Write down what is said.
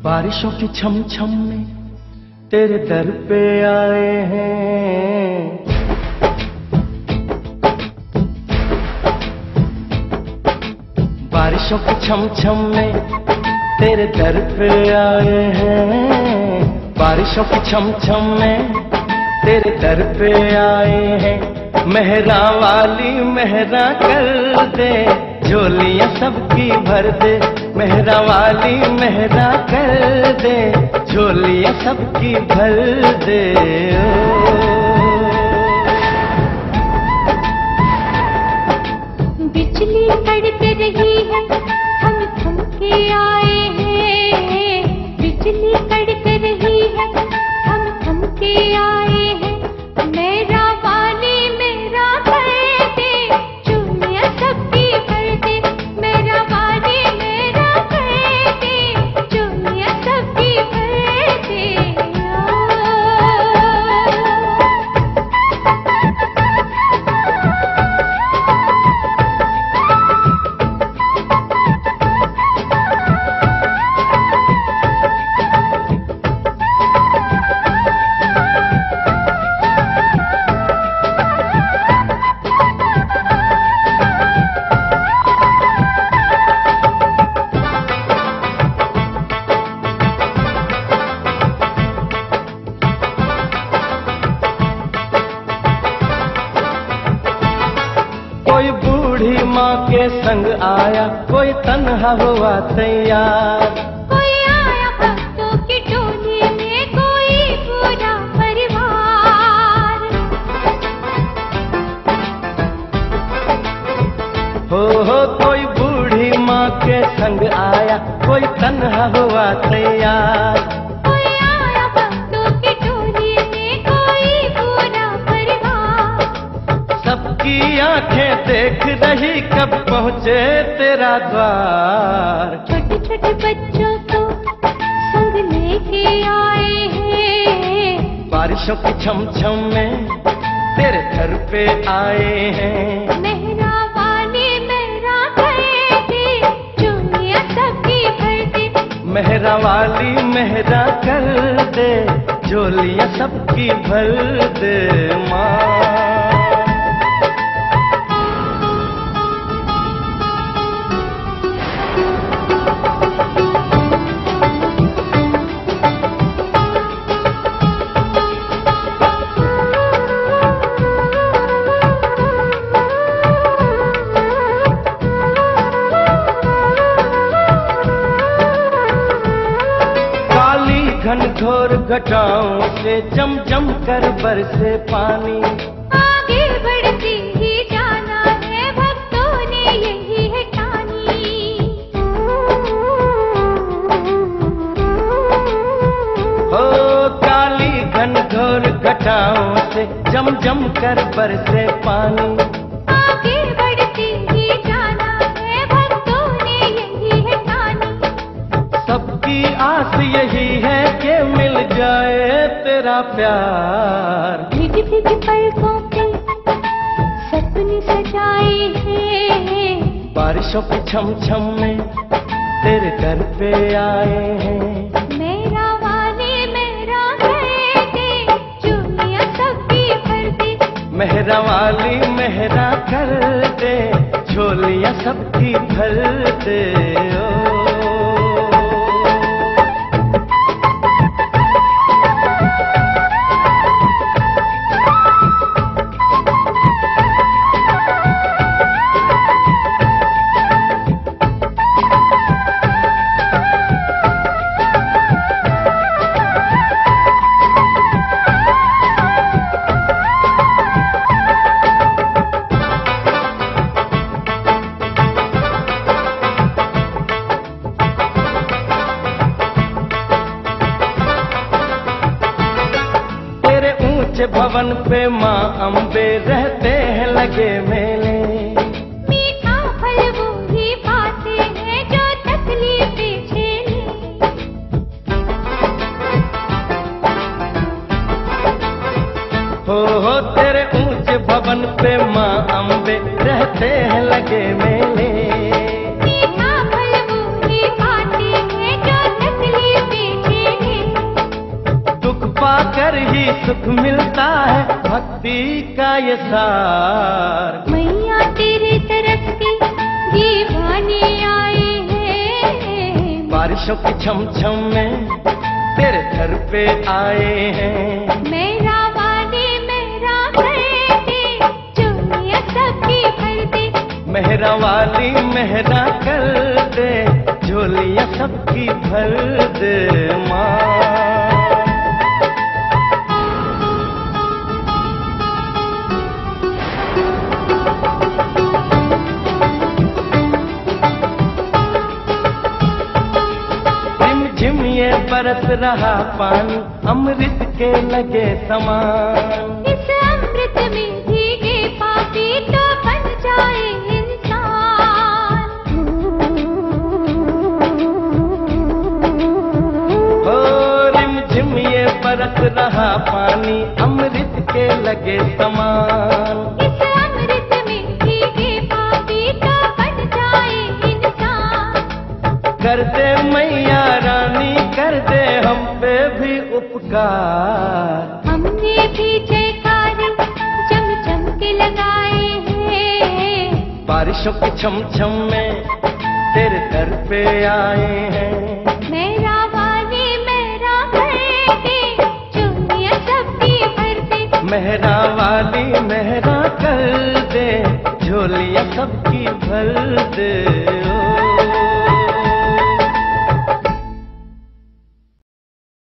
बारिशों की छम छम में तेरे दर पे आए हैं। बारिशों की छम छम में तेरे दर पे आए हैं। बारिशों की छम छम में तेरे दर पे आए हैं। मेहरा वाली मेहरा कर दे, झोलियां सबकी भर दे। मेहरा वाली मेहरा कर दे, झोलियां सबकी भर दे। बिजली कड़क रही है, हम थम के आए हैं। बिजली कड़क रही है, हम थम के आए हैं। मेरा वाली मेरा कर दे, झोलियां सबकी भर दे। मेरा वाली मेरा कर दे, झोलियां सबकी भर दे। कोई बूढ़ी माँ के संग आया, कोई तन्हा हुआ तैयार। कोई आया भक्तों की टोली में, कोई पूरा परिवार। हो कोई बूढ़ी माँ के संग आया, कोई तन्हा हुआ तैयार। कोई आया भक्तों की टोली में, कोई पूरा परिवार। सबकी आंखें देख रही कब पहुँचे तेरा द्वार। छोटे छोटे बच्चों को संग लेके आए हैं। बारिशों की छम छम में तेरे घर पे आए हैं। मेहरा वाली मेहरा कर दे, झोलियां सबकी भर दे। मेहरा वाली मेहरा कर दे, झोलियां सबकी भर दे माँ। घनघोर घटाओं से जम जम कर बरसे पानी। आगे बढ़ते ही जाना है, भक्तों ने यही है ठानी। हो काली घनघोर घटाओं से जम जम कर बरसे पानी। आगे बढ़ते ही जाना है, भक्तों ने यही है ठानी। सबकी आस यही है कि मिल जाए तेरा प्यार। भीगी भीगी पलकों पे सपने सजाए हैं। बारिशों की छम छम में तेरे दर पे आए हैं। मेरा वाली मेरा कर दे, झोलियां सबकी भर दे। मेहरा वाली मेहरा कर दे, झोलियां सबकी भर दे। भवन पे माँ अम्बे रहते हैं लगे मेले। मीठा फल वो ही पाते हैं जो तकलीफें झेले। हो तेरे ऊंचे भवन पे माँ अम्बे रहते हैं लगे मेले। मीठा फल वो ही पाते हैं जो तकलीफें सुख मिलता है भक्ति का ये सार। मैया तेरे तरफ के दीवाने आए हैं, बारिशों की छम छम में तेरे घर पे आए हैं। मेरा वाली मेरा करके चुनिया सबकी भर दे, मेहरा वाली मेहरा कर दे, झोलियां सबकी भर दे माँ। झिम ये बरस रहा पानी अमृत के लगे समान। इस अमृत में भीगे पापी तो बन जाए इंसान। हो रिम झिम ये बरस रहा पानी अमृत के लगे समान। इस अमृत में भीगे पापी तो बन जाए इंसान। कर दे मैया रानी कर दे हम पे भी उपकार। हमने भी जयकारे चम चम के लगाए हैं, बारिशों की छम छम में तेरे दर पे आए हैं। मेरा वाली मेरा करके चुनिया सबकी भर दे, मेहरा वाली मेहरा कर दे, झोलियां सबकी भर दे।